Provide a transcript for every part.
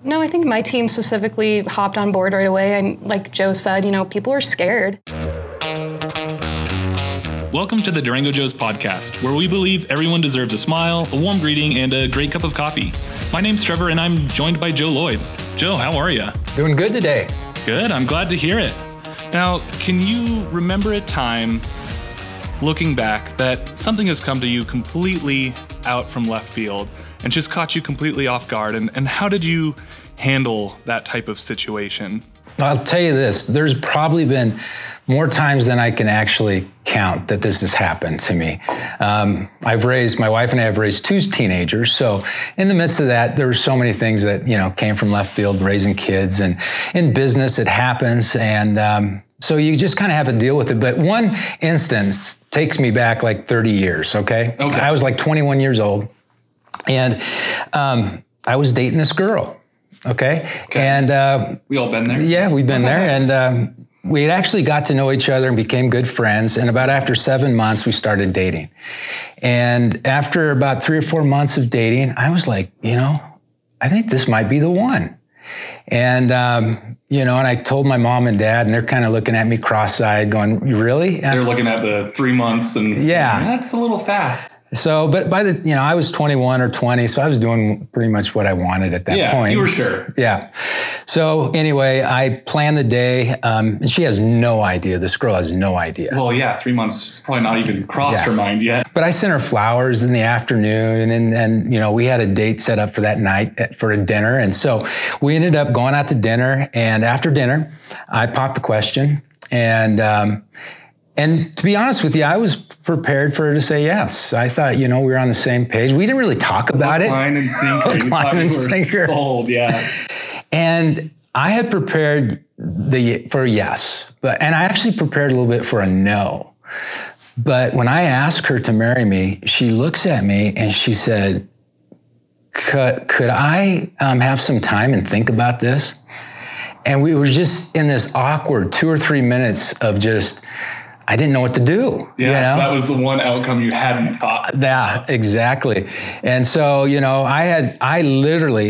No, I think my team specifically hopped on board right away. And like Joe said, people are scared. Welcome to the Durango Joes podcast, where we believe everyone deserves a smile, a warm greeting, and a great cup of coffee. My name's Trevor, and I'm joined by Joe Lloyd. Joe, how are you? Doing good today. Good, I'm glad to hear it. Now, can you remember a time, looking back, that something has come to you completely out from left field and just caught you completely off guard? And how did you handle that type of situation? I'll tell you this, there's probably been more times than I can actually count that this has happened to me. My wife and I have raised two teenagers. So in the midst of that, there were so many things that, came from left field, raising kids, and in business, it happens. And so you just kind of have to deal with it. But one instance takes me back like 30 years, okay? I was like 21 years old, and I was dating this girl. Okay. And we all been there? Yeah, we've been there. And we had actually got to know each other and became good friends. And about after 7 months, we started dating. And after about 3 or 4 months of dating, I was like, I think this might be the one. And, and I told my mom and dad, and they're kind of looking at me cross-eyed going, really? They're looking at the 3 months and saying, that's a little fast. So, but by I was 21 or 20, so I was doing pretty much what I wanted at that point. You were sure. Yeah. So anyway, I planned the day, and she has no idea. This girl has no idea. Well, 3 months, it's probably not even crossed her mind yet. But I sent her flowers in the afternoon, and we had a date set up for that night for a dinner. And so we ended up going out to dinner, and after dinner, I popped the question, and to be honest with you, I was prepared for her to say yes. I thought, we were on the same page. We didn't really talk about it. Line and sinker. Hook, line, and sinker. Sold, yeah. And I had prepared for a yes, and I actually prepared a little bit for a no. But when I asked her to marry me, she looks at me and she said, could I have some time and think about this? And we were just in this awkward 2 or 3 minutes of just, I didn't know what to do. Yeah, so that was the one outcome you hadn't thought. Yeah, exactly. And so, I literally,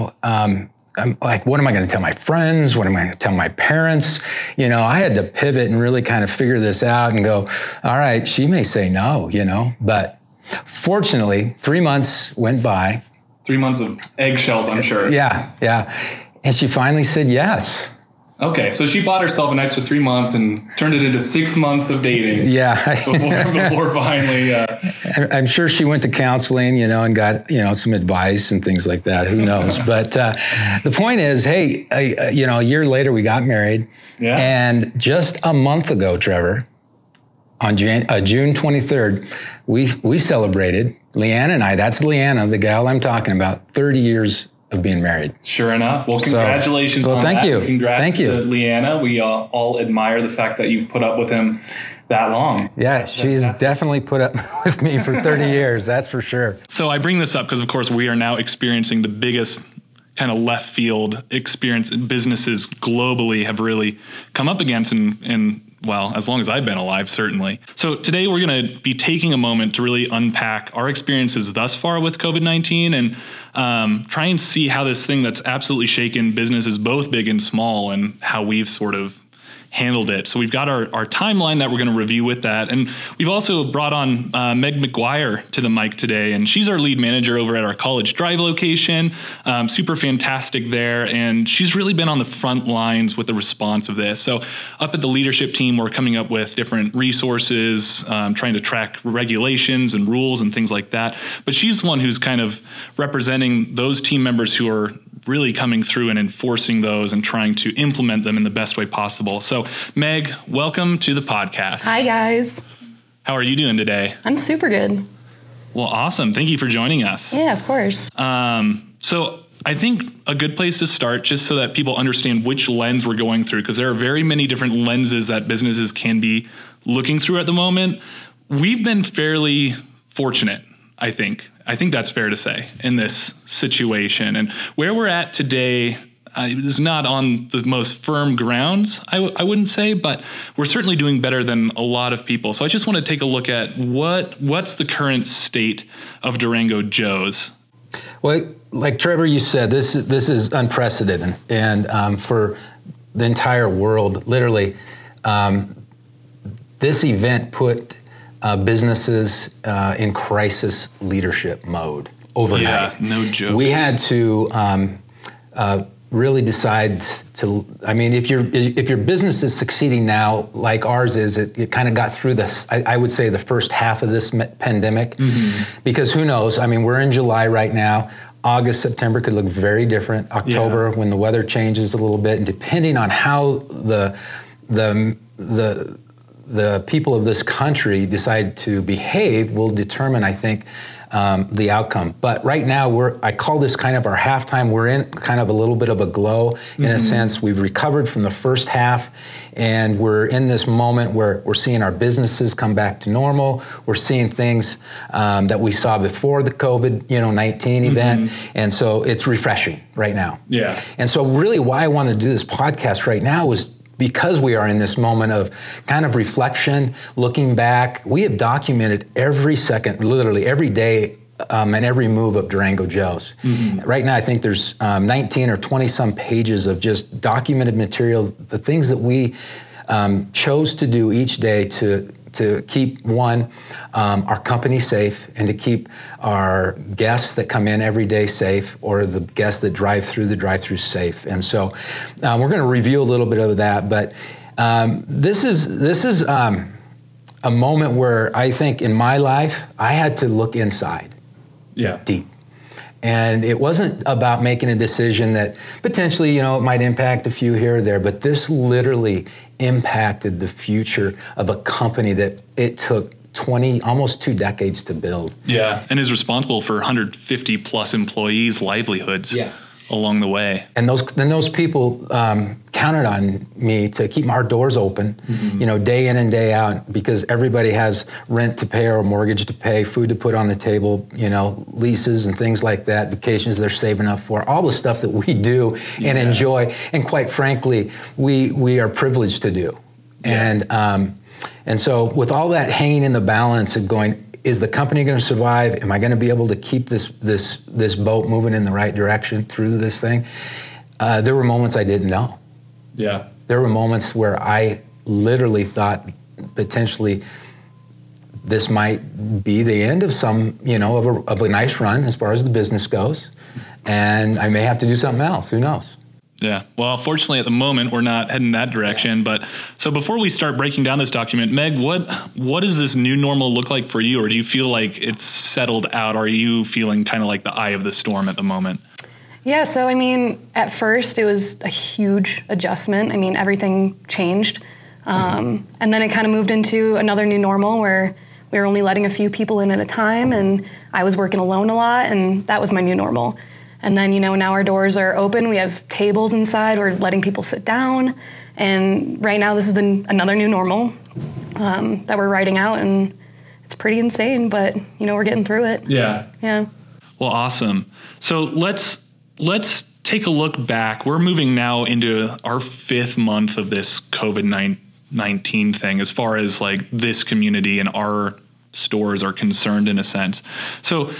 I'm like, what am I going to tell my friends? What am I going to tell my parents? I had to pivot and really kind of figure this out and go, all right, she may say no, but fortunately 3 months went by. 3 months of eggshells, I'm sure. Yeah. And she finally said yes. Okay, so she bought herself an extra 3 months and turned it into 6 months of dating. Yeah. before finally. I'm sure she went to counseling, and got, some advice and things like that. Who knows? But the point is, hey, a year later we got married. Yeah. And just a month ago, Trevor, on June 23rd, we celebrated, Leanna and I, that's Leanna, the gal I'm talking about, 30 years of being married. Sure enough. Well, congratulations on thank that. You. Congrats thank you. To Leanna. We all admire the fact that you've put up with him that long. Yeah, she's definitely put up with me for 30 years, that's for sure. So I bring this up because, of course, we are now experiencing the biggest kind of left field experience businesses globally have really come up against well, as long as I've been alive, certainly. So today we're going to be taking a moment to really unpack our experiences thus far with COVID-19 and try and see how this thing that's absolutely shaken businesses, both big and small, and how we've sort of handled it. So we've got our timeline that we're going to review with that. And we've also brought on Meg McGuire to the mic today, and she's our lead manager over at our College Drive location. Super fantastic there. And she's really been on the front lines with the response of this. So up at the leadership team, we're coming up with different resources, trying to track regulations and rules and things like that. But she's the one who's kind of representing those team members who are really coming through and enforcing those and trying to implement them in the best way possible. So Meg, welcome to the podcast. Hi, guys. How are you doing today? I'm super good. Well, awesome. Thank you for joining us. Yeah, of course. So I think a good place to start, just so that people understand which lens we're going through, because there are very many different lenses that businesses can be looking through at the moment. We've been fairly fortunate, I think. I think that's fair to say in this situation. And where we're at today is not on the most firm grounds, I wouldn't say, but we're certainly doing better than a lot of people. So I just want to take a look at what's the current state of Durango Joes. Well, like Trevor, you said, this is unprecedented, and for the entire world, literally, this event put businesses in crisis leadership mode overnight. Yeah, no joke. We had to really decide to. I mean, if your business is succeeding now, like ours is, it kind of got through this. I would say the first half of this pandemic, because who knows? I mean, we're in July right now. August, September could look very different. October, when the weather changes a little bit, and depending on how the people of this country decide to behave will determine, I think, the outcome. But right now, I call this kind of our halftime. We're in kind of a little bit of a glow in a sense. We've recovered from the first half, and we're in this moment where we're seeing our businesses come back to normal. We're seeing things that we saw before the COVID-19 event, and so it's refreshing right now. Yeah. And so really why I wanted to do this podcast right now was because we are in this moment of kind of reflection, looking back. We have documented every second, literally every day, and every move of Durango Joe's. Right now, I think there's 19 or 20 some pages of just documented material, the things that we chose to do each day to keep our company safe, and to keep our guests that come in every day safe, or the guests that drive through the drive-through safe. And so we're going to review a little bit of that, but this is a moment where I think in my life I had to look inside, deep. And it wasn't about making a decision that potentially, it might impact a few here or there, but this literally impacted the future of a company that it took almost 2 decades to build. Yeah, and is responsible for 150 plus employees' livelihoods along the way. And those people counted on me to keep our doors open, day in and day out, because everybody has rent to pay or mortgage to pay, food to put on the table, leases and things like that, vacations they're saving up for, all the stuff that we do and enjoy, and quite frankly, we are privileged to do. And so with all that hanging in the balance of going, is the company going to survive? Am I going to be able to keep this boat moving in the right direction through this thing? There were moments I didn't know. Yeah. There were moments where I literally thought potentially this might be the end of of a nice run as far as the business goes, and I may have to do something else. Who knows? Yeah. Well, fortunately, at the moment, we're not heading that direction. But so before we start breaking down this document, Meg, what does this new normal look like for you? Or do you feel like it's settled out? Are you feeling kind of like the eye of the storm at the moment? Yeah. So, at first it was a huge adjustment. Everything changed. And then it kind of moved into another new normal where we were only letting a few people in at a time, and I was working alone a lot, and that was my new normal. And then, now our doors are open. We have tables inside. We're letting people sit down. And right now, this is another new normal that we're writing out. And it's pretty insane, but, we're getting through it. Yeah. Yeah. Well, awesome. So let's take a look back. We're moving now into our 5th month of this COVID-19 thing, as far as like this community and our stores are concerned, in a sense. So,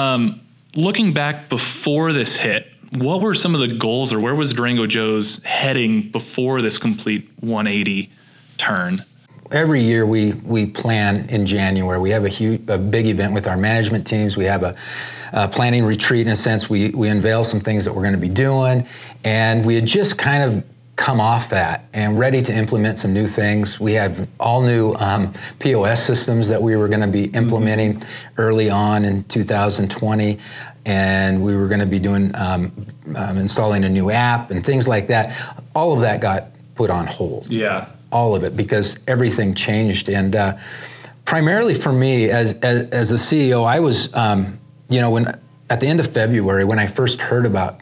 looking back before this hit, what were some of the goals, or where was Durango Joe's heading before this complete 180 turn? Every year we plan in January. We have a big event with our management teams. We have a planning retreat, in a sense. We unveil some things that we're going to be doing, and we had just kind of come off that and ready to implement some new things. We have all new POS systems that we were going to be implementing early on in 2020, and we were going to be doing installing a new app and things like that. All of that got put on hold. Yeah, all of it, because everything changed. And primarily for me, as the CEO, I was, when at the end of February, when I first heard about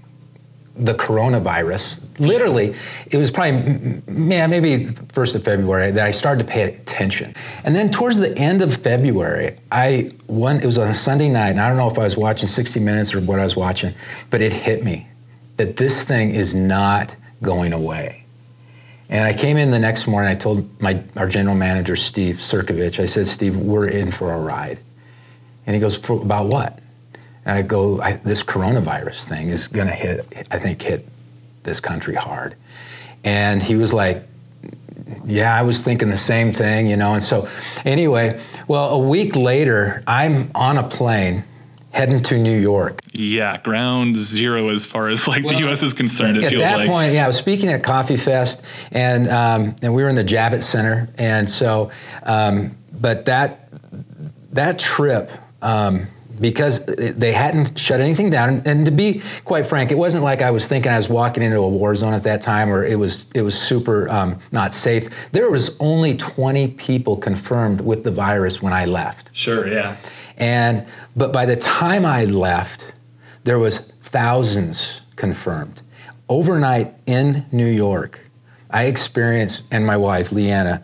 the coronavirus, literally, it was probably, maybe 1st of February that I started to pay attention. And then towards the end of February, it was on a Sunday night, and I don't know if I was watching 60 Minutes or what I was watching, but it hit me that this thing is not going away. And I came in the next morning, I told our general manager, Steve Sirkovich, I said, Steve, we're in for a ride. And he goes, about what? And I go, this coronavirus thing is going to hit this country hard. And he was like, yeah, I was thinking the same thing, And so anyway, well, a week later, I'm on a plane heading to New York. Yeah, ground zero as far as the U.S. is concerned. It feels like. At that point, I was speaking at Coffee Fest, and we were in the Javits Center, and so, but that trip. Because they hadn't shut anything down, and to be quite frank, it wasn't like I was thinking I was walking into a war zone at that time, or it was super not safe. There was only 20 people confirmed with the virus when I left. Sure, yeah. But by the time I left, there was thousands confirmed. Overnight in New York, I experienced, and my wife, Leanna,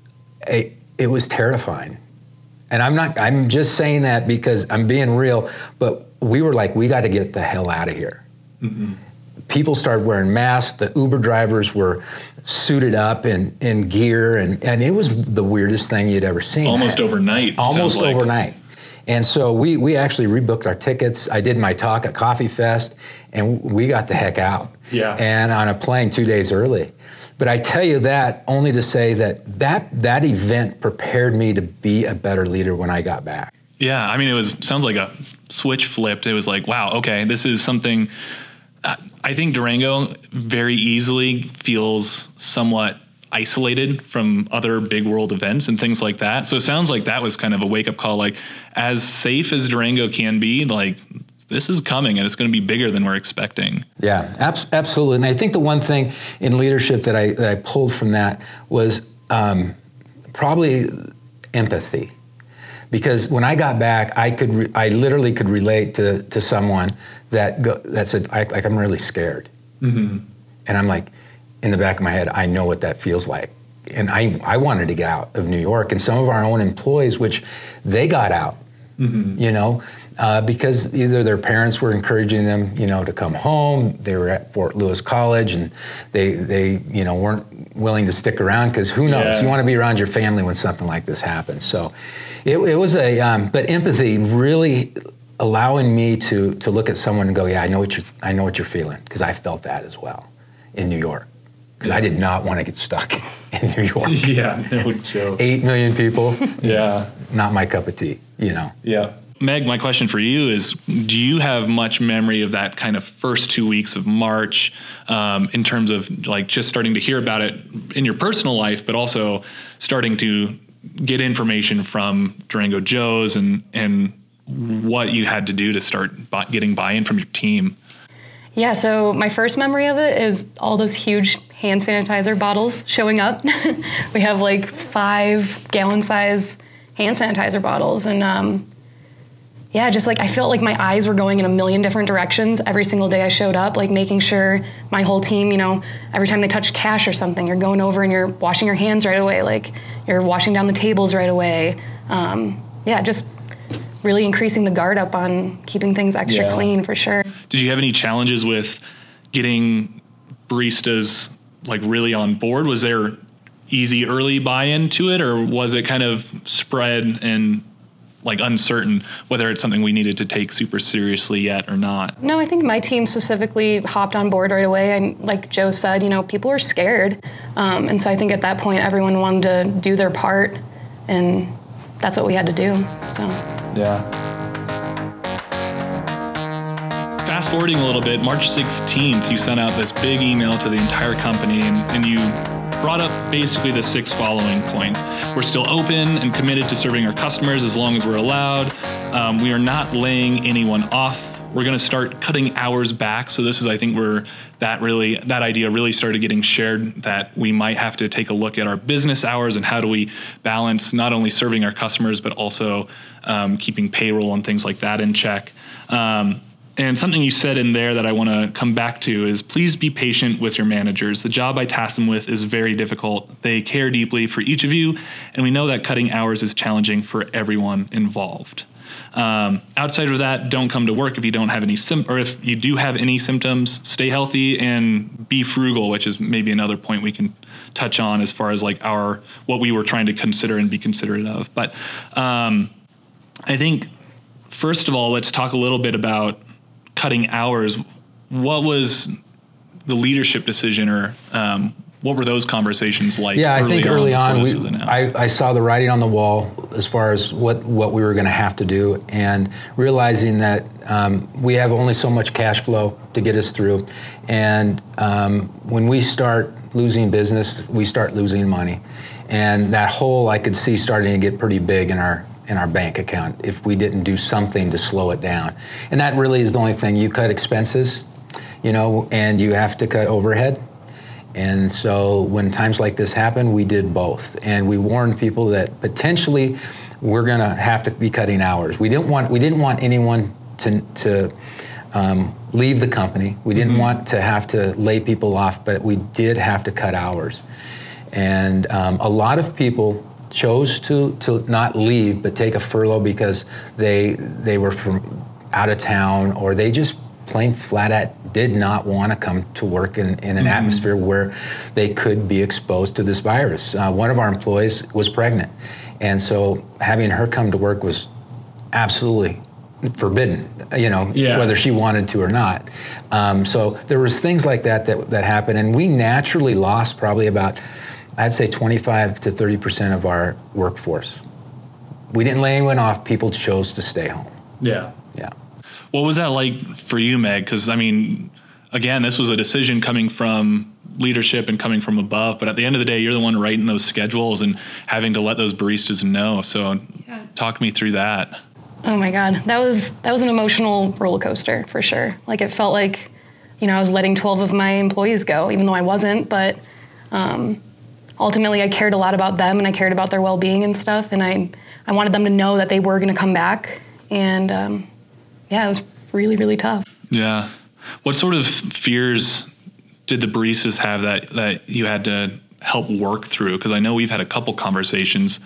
it was terrifying. And I'm just saying that because I'm being real, but we were like, we got to get the hell out of here. Mm-hmm. People started wearing masks. The Uber drivers were suited up in gear, and it was the weirdest thing you'd ever seen. Almost overnight. Almost overnight. And so we actually rebooked our tickets. I did my talk at Coffee Fest, and we got the heck out. Yeah. And on a plane 2 days early. But I tell you that only to say that event prepared me to be a better leader when I got back. Yeah, I mean, sounds like a switch flipped. It was like, wow, okay, this is something. I think Durango very easily feels somewhat isolated from other big world events and things like that. So it sounds like that was kind of a wake up call. Like, as safe as Durango can be, this is coming and it's going to be bigger than we're expecting. Yeah, absolutely. And I think the one thing in leadership that I pulled from that was probably empathy. Because when I got back, I literally could relate to someone that said, I'm really scared. Mm-hmm. And I'm like, in the back of my head, I know what that feels like. And I wanted to get out of New York. And some of our own employees, which they got out, mm-hmm. Because either their parents were encouraging them, to come home. They were at Fort Lewis College, and they weren't willing to stick around because who knows? Yeah. You want to be around your family when something like this happens. So it was but empathy really allowing me to look at someone and go, yeah, I know what you're feeling, because I felt that as well in New York. Because I did not want to get stuck in New York. Yeah, no joke. 8 million people. Yeah. Not my cup of tea, Yeah. Meg, my question for you is, do you have much memory of that kind of first 2 weeks of March in terms of just starting to hear about it in your personal life, but also starting to get information from Durango Joe's and what you had to do to start getting buy-in from your team? Yeah, so my first memory of it is all those huge hand sanitizer bottles showing up. We have 5 gallon size hand sanitizer bottles, and I felt like my eyes were going in a million different directions every single day I showed up, making sure my whole team, every time they touch cash or something, you're going over and you're washing your hands right away, you're washing down the tables right away. Just really increasing the guard up on keeping things extra clean for sure. Did you have any challenges with getting baristas really on board? Was there easy early buy-in to it, or was it kind of spread and uncertain whether it's something we needed to take super seriously yet or not? No, I think my team specifically hopped on board right away. And like Joe said, people were scared. And so I think at that point, everyone wanted to do their part, and that's what we had to do. So. Yeah. Fast forwarding a little bit, March 16th, you sent out this big email to the entire company, and you brought up basically the 6 following points. We're still open and committed to serving our customers as long as we're allowed. We are not laying anyone off. We're going to start cutting hours back. So this is, I think, where that idea really started getting shared, that we might have to take a look at our business hours and how do we balance not only serving our customers, but also keeping payroll and things like that in check. And something you said in there that I want to come back to is, please be patient with your managers. The job I tasked them with is very difficult. They care deeply for each of you, and we know that cutting hours is challenging for everyone involved. Outside of that, don't come to work if you don't have any or if you do have any symptoms. Stay healthy and be frugal, which is maybe another point we can touch on as far as what we were trying to consider and be considerate of. But I think first of all, let's talk a little bit about cutting hours. What was the leadership decision, or what were those conversations like? Yeah, I think early on, I saw the writing on the wall as far as what we were going to have to do, and realizing that we have only so much cash flow to get us through. And when we start losing business, we start losing money. And that hole I could see starting to get pretty big in our bank account if we didn't do something to slow it down. And that really is the only thing. You cut expenses, and you have to cut overhead. And so when times like this happen, we did both. And we warned people that potentially we're going to have to be cutting hours. We didn't want anyone to leave the company. We didn't want to have to lay people off, but we did have to cut hours. And a lot of people chose to not leave, but take a furlough because they were from out of town, or they just plain flat out did not want to come to work in an atmosphere where they could be exposed to this virus. One of our employees was pregnant, and so having her come to work was absolutely forbidden, whether she wanted to or not. So there was things like that happened, and we naturally lost probably about, I'd say 25 to 30% of our workforce. We didn't lay anyone off. People chose to stay home. Yeah. Yeah. What was that like for you, Meg? Because, again, this was a decision coming from leadership and coming from above, but at the end of the day, you're the one writing those schedules and having to let those baristas know. So talk me through that. Oh my God. That was an emotional roller coaster for sure. Like, it felt like, I was letting 12 of my employees go, even though I wasn't, but ultimately I cared a lot about them, and I cared about their well-being and stuff. And I wanted them to know that they were going to come back. And it was really, really tough. Yeah. What sort of fears did the baristas have that you had to help work through? Because I know we've had a couple conversations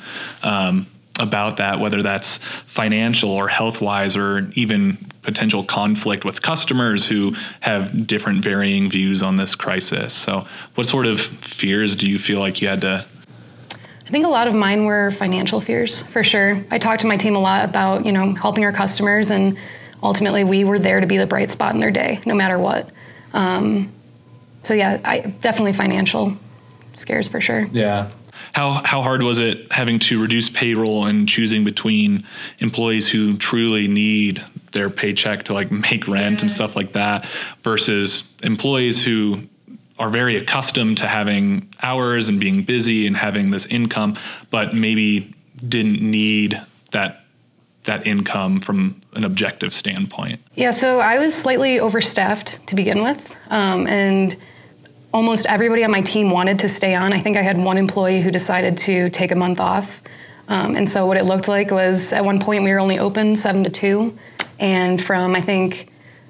about that, whether that's financial or health-wise, or even potential conflict with customers who have different varying views on this crisis. So what sort of fears do you feel like you had to? I think a lot of mine were financial fears, for sure. I talked to my team a lot about, helping our customers, and ultimately we were there to be the bright spot in their day, no matter what. I definitely financial scares for sure. Yeah. How hard was it having to reduce payroll and choosing between employees who truly need their paycheck to make rent and stuff like that versus employees who are very accustomed to having hours and being busy and having this income, but maybe didn't need that income from an objective standpoint? Yeah, so I was slightly overstaffed to begin with, and almost everybody on my team wanted to stay on. I think I had one employee who decided to take a month off. And so what it looked like was, at one point we were only open 7 to 2. And from, I think,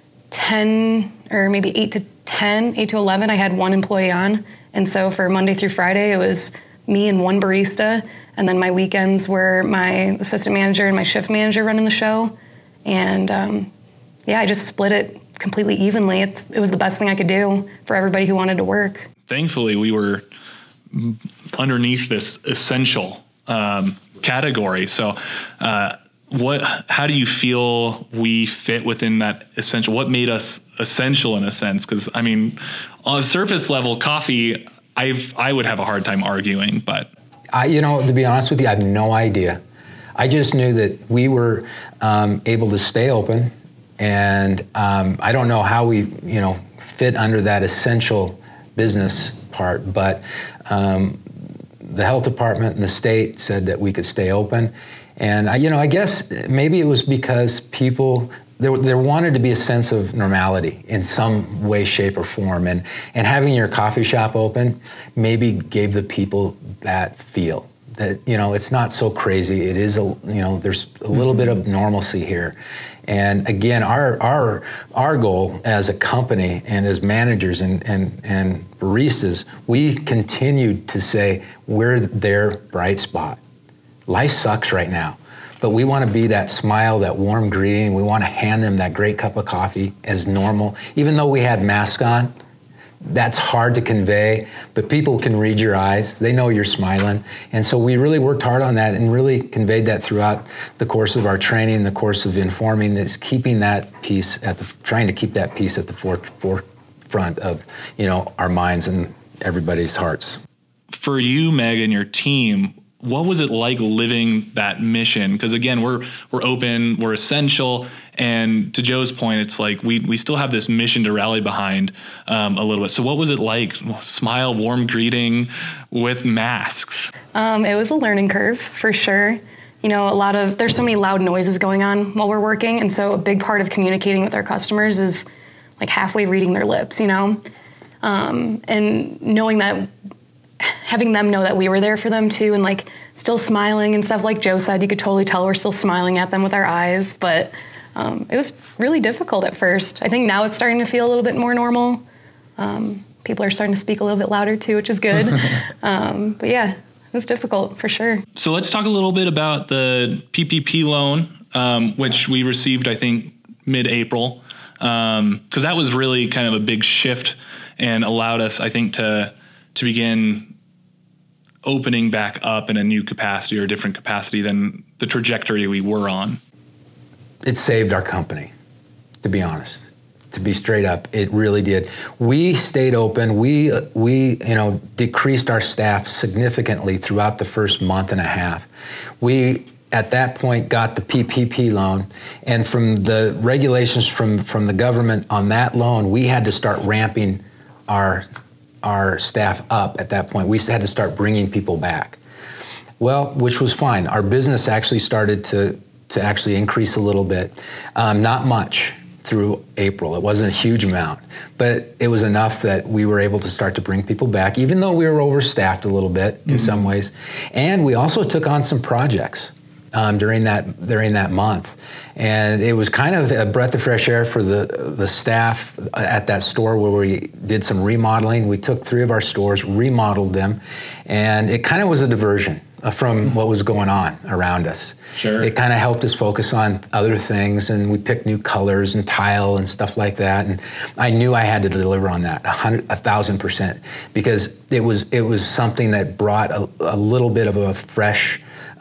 10 or maybe 8 to 10, 8 to 11, I had one employee on. And so for Monday through Friday, it was me and one barista. And then my weekends were my assistant manager and my shift manager running the show. And I just split it completely evenly. It was the best thing I could do for everybody who wanted to work. Thankfully, we were underneath this essential category. So how do you feel we fit within that essential? What made us essential in a sense? Because, on a surface level, coffee, I would have a hard time arguing, but... to be honest with you, I have no idea. I just knew that we were able to stay open, and I don't know how we, fit under that essential business part, but the health department and the state said that we could stay open. And I guess maybe it was because people, there wanted to be a sense of normality in some way, shape, or form. And having your coffee shop open maybe gave the people that feel that, it's not so crazy. It is, there's a little bit of normalcy here. And again, our goal as a company and as managers and baristas, we continued to say we're their bright spot. Life sucks right now, but we want to be that smile, that warm greeting. We want to hand them that great cup of coffee as normal. Even though we had masks on, that's hard to convey, but people can read your eyes. They know you're smiling. And so we really worked hard on that and really conveyed that throughout the course of our training, the course of informing, is keeping that piece trying to keep that piece at the forefront of, our minds and everybody's hearts. For you, Meg, and your team, what was it like living that mission? Because again, we're open, we're essential, and to Joe's point, it's like we still have this mission to rally behind a little bit. So what was it like? Smile, warm greeting with masks. It was a learning curve for sure. There's so many loud noises going on while we're working, and so a big part of communicating with our customers is like halfway reading their lips, and knowing that. Having them know that we were there for them too, and like still smiling and stuff. Like Joe said, you could totally tell we're still smiling at them with our eyes, but it was really difficult at first. I think now it's starting to feel a little bit more normal. People are starting to speak a little bit louder too, which is good. But yeah, it was difficult for sure. So let's talk a little bit about the PPP loan, which we received, I think, mid-April, because that was really kind of a big shift and allowed us, I think, to begin opening back up in a new capacity or a different capacity than the trajectory we were on. It saved our company, to be honest. To be straight up, it really did. We stayed open. We decreased our staff significantly throughout the first month and a half. We, at that point, got the PPP loan, and from the regulations from the government on that loan, we had to start ramping our staff up at that point. We had to start bringing people back. Well, which was fine. Our business actually started to actually increase a little bit. Not much through April. It wasn't a huge amount, but it was enough that we were able to start to bring people back, even though we were overstaffed a little bit in some ways. And we also took on some projects during that month. And it was kind of a breath of fresh air for the staff at that store where we did some remodeling. We took 3 of our stores, remodeled them, and it kind of was a diversion from what was going on around us. Sure. It kind of helped us focus on other things, and we picked new colors and tile and stuff like that. And I knew I had to deliver on that 1,000%, because it was something that brought a little bit of a fresh,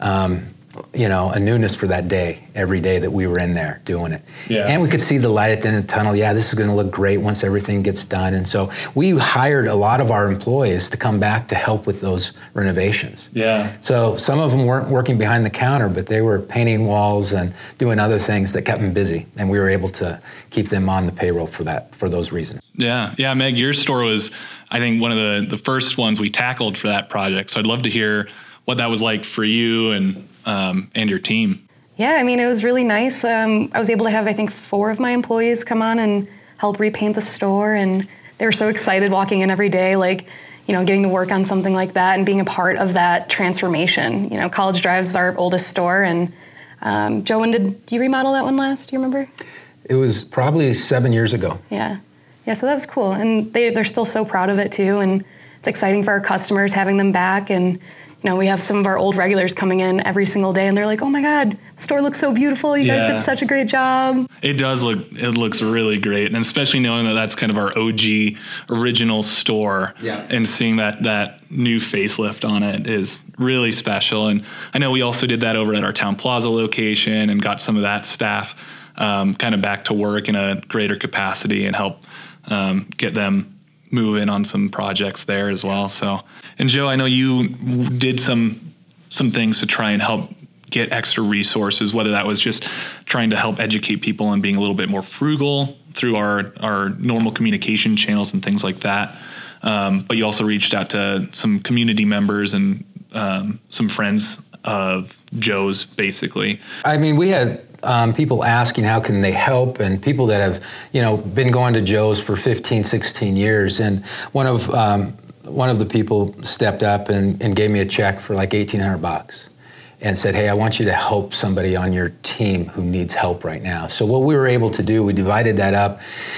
a newness for that day, every day that we were in there doing it. Yeah. And we could see the light at the end of the tunnel. Yeah, this is going to look great once everything gets done. And so we hired a lot of our employees to come back to help with those renovations. Yeah. So some of them weren't working behind the counter, but they were painting walls and doing other things that kept them busy. And we were able to keep them on the payroll for those reasons. Yeah. Yeah, Meg, your store was, I think, one of the first ones we tackled for that project. So I'd love to hear what that was like for you and your team. Yeah, I mean, it was really nice. I was able to have, I think, 4 of my employees come on and help repaint the store, and they were so excited walking in every day, like, getting to work on something like that and being a part of that transformation. College Drive is our oldest store, and Joe, when did you remodel that one last? Do you remember? It was probably 7 years ago. Yeah, so that was cool, and they're still so proud of it too, and it's exciting for our customers having them back. And we have some of our old regulars coming in every single day, and they're like, "Oh my God, the store looks so beautiful. You guys did such a great job." It looks really great. And especially knowing that that's kind of our OG original store, and seeing that new facelift on it is really special. And I know we also did that over at our Town Plaza location and got some of that staff kind of back to work in a greater capacity and help get them move in on some projects there as well. So, and Joe, I know you did some things to try and help get extra resources, whether that was just trying to help educate people and being a little bit more frugal through our normal communication channels and things like that. But you also reached out to some community members and some friends of Joe's, basically. I mean, we had people asking how can they help, and people that have, been going to Joe's for 15, 16 years. And one of the people stepped up and gave me a check for like $1,800 and said, "Hey, I want you to help somebody on your team who needs help right now." So what we were able to do, we divided that up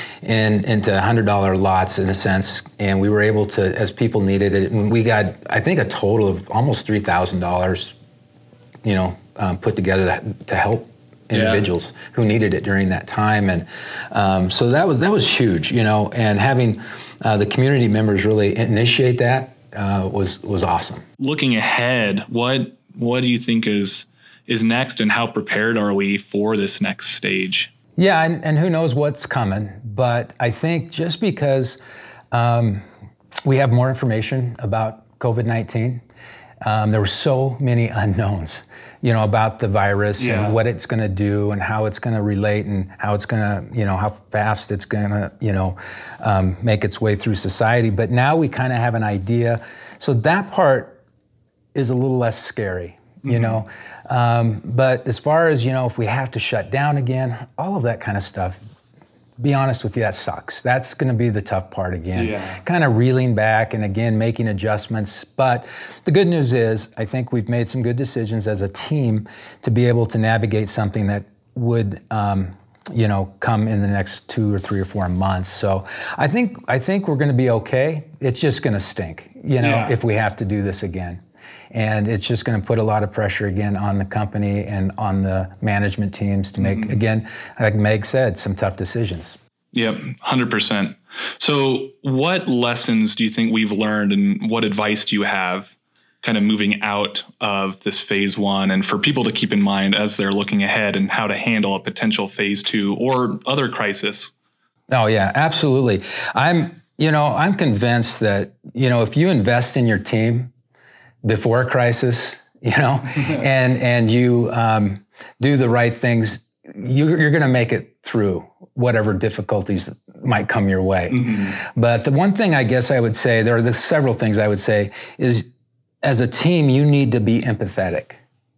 into $100 lots in a sense, and we were able to, as people needed it, and we got, I think, a total of almost $3,000, put together to help individuals who needed it during that time. And so that was huge, and having the community members really initiate that was awesome. Looking ahead, what do you think is next, and how prepared are we for this next stage? Yeah, and who knows what's coming, but I think just because we have more information about COVID-19, there were so many unknowns, about the virus and what it's going to do and how it's going to relate and how it's going to, how fast it's going to, make its way through society. But now we kind of have an idea. So that part is a little less scary, but as far as, if we have to shut down again, all of that kind of stuff, be honest with you, that sucks. That's going to be the tough part again. Kind of reeling back and again making adjustments. But the good news is I think we've made some good decisions as a team to be able to navigate something that would come in the next 2 or 3 or 4 months. So I think we're going to be okay. It's just going to stink, if we have to do this again. And it's just going to put a lot of pressure again on the company and on the management teams to make, again, like Meg said, some tough decisions. Yep, 100%. So what lessons do you think we've learned, and what advice do you have kind of moving out of this phase 1, and for people to keep in mind as they're looking ahead and how to handle a potential phase 2 or other crisis? Oh yeah, absolutely. I'm convinced that, if you invest in your team before a crisis, and you do the right things, you're going to make it through whatever difficulties might come your way. But the one thing I guess I would say, there are several things I would say, is as a team, you need to be empathetic.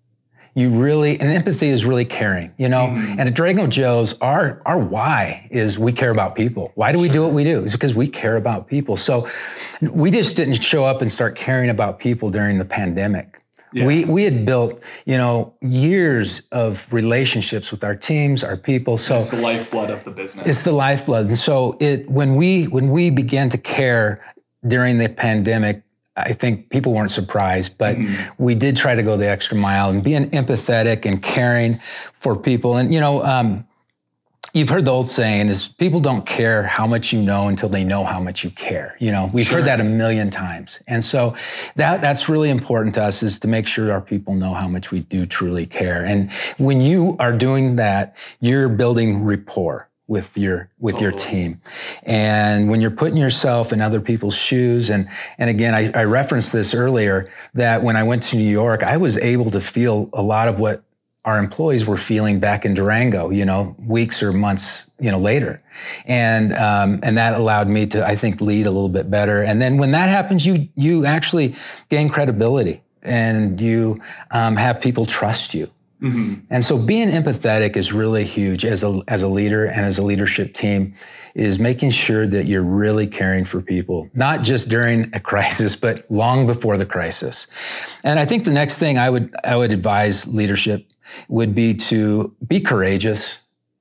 And empathy is really caring, And at Durango Joe's, our why is we care about people. Why do we do what we do? It's because we care about people. So we just didn't show up and start caring about people during the pandemic. Yeah. We had built, years of relationships with our teams, our people. So it's the lifeblood of the business. It's the lifeblood. And so when we began to care during the pandemic, I think people weren't surprised, but we did try to go the extra mile and being empathetic and caring for people. And, you've heard the old saying is people don't care how much you know until they know how much you care. We've heard that a million times. And so that's really important to us, is to make sure our people know how much we do truly care. And when you are doing that, you're building rapport with your team. And when you're putting yourself in other people's shoes, and again, I referenced this earlier, that when I went to New York, I was able to feel a lot of what our employees were feeling back in Durango, weeks or months, later. And that allowed me to, I think, lead a little bit better. And then when that happens, you actually gain credibility, and you have people trust you. And so being empathetic is really huge as a leader and as a leadership team, is making sure that you're really caring for people, not just during a crisis, but long before the crisis. And I think the next thing I would advise leadership would be to be courageous.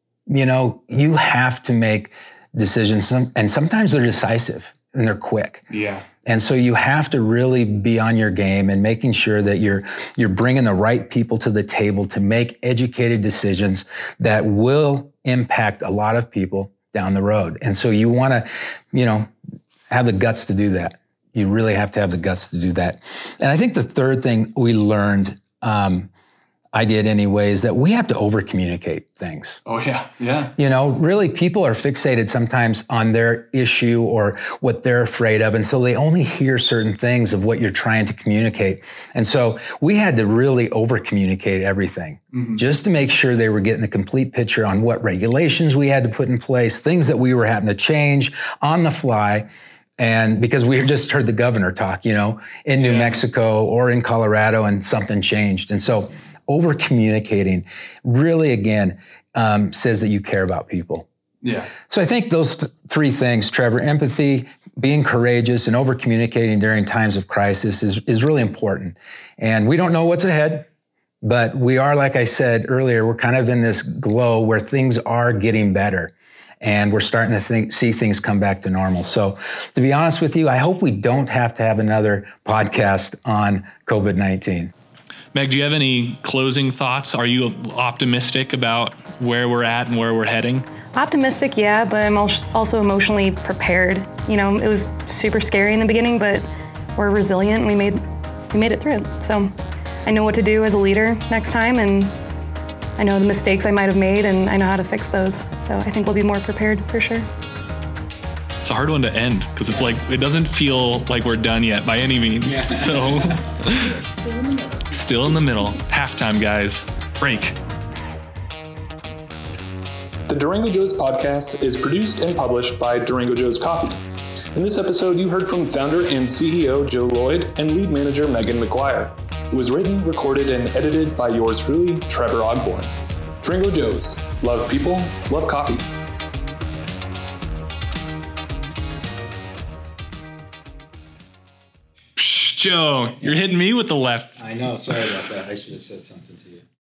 You have to make decisions, and sometimes they're decisive and they're quick. Yeah. And so you have to really be on your game and making sure that you're bringing the right people to the table to make educated decisions that will impact a lot of people down the road. And so you want to, have the guts to do that. You really have to have the guts to do that. And I think the third thing we learned, I did anyway, is that we have to over-communicate things. Oh, yeah, yeah. Really people are fixated sometimes on their issue or what they're afraid of, and so they only hear certain things of what you're trying to communicate. And so we had to really over-communicate everything, just to make sure they were getting the complete picture on what regulations we had to put in place, things that we were having to change on the fly. And because we just heard the governor talk, in New Mexico or in Colorado, and something changed. And so over-communicating really, again, says that you care about people. Yeah. So I think those three things, Trevor, empathy, being courageous, and over-communicating during times of crisis is really important. And we don't know what's ahead, but we are, like I said earlier, we're kind of in this glow where things are getting better. And we're starting to see things come back to normal. So to be honest with you, I hope we don't have to have another podcast on COVID-19. Meg, do you have any closing thoughts? Are you optimistic about where we're at and where we're heading? Optimistic, yeah, but I'm also emotionally prepared. You know, it was super scary in the beginning, but we're resilient. We made it through it. So I know what to do as a leader next time, and I know the mistakes I might have made, and I know how to fix those. So I think we'll be more prepared for sure. It's a hard one to end because it's like it doesn't feel like we're done yet by any means. Yeah. So still in the middle. Halftime, guys. Break. The Durango Joe's podcast is produced and published by Durango Joe's Coffee. In this episode, you heard from founder and CEO Joe Lloyd and lead manager Megan McGuire. It was written, recorded, and edited by yours truly, Trevor Ogborn. Durango Joe's. Love people, love coffee. Joe, you're hitting me with the left. I know. Sorry about that. I should have said something to you.